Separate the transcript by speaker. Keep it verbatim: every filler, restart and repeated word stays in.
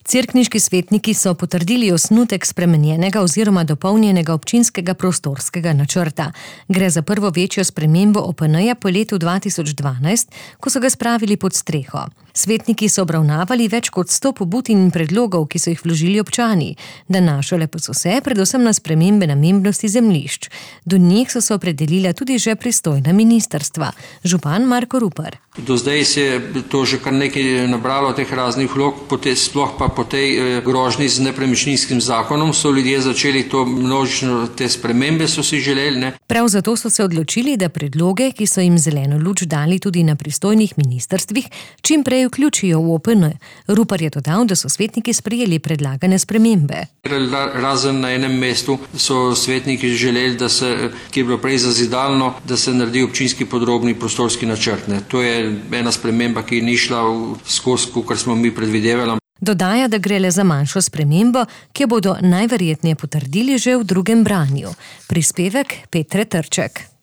Speaker 1: Cerkniški svetniki so potrdili osnutek spremenjenega oziroma dopolnjenega občinskega prostorskega načrta. Gre za prvo večjo spremembo O P N-ja po letu dva tisoč dvanajst, ko so ga spravili pod streho. Svetniki so obravnavali več kot sto pobud in predlogov, ki so jih vložili občani. Nanašale pa so se predvsem na spremembe namembnosti zemljišč. Do njih so se opredelila tudi že pristojna ministrstva. Župan Marko Rupar.
Speaker 2: Do zdaj se je to že kar nekaj nabralo teh raznih vlog, sploh pa po tej grožnji z nepremičninskim zakonom so ljudje začeli to množično, te spremembe so si želeli. Ne?
Speaker 1: Prav zato so se odločili, da predloge, ki so jim zeleno luč dali tudi na pristojnih ministrstvih, čim prej vključijo v O P N. Rupar je dodal, da so svetniki sprejeli predlagane spremembe.
Speaker 2: Razen na enem mestu so svetniki želeli, da se, ki je bilo prej zazidalno, da se naredi občinski podrobni prostorski načrt. Ne? To je ena sprememba, ki ni šla skozi, kar smo mi predvidevali.
Speaker 1: Dodaja, da gre le za manjšo spremembo, ki jo bodo najverjetneje potrdili že v drugem branju. Prispevek Petre Trček.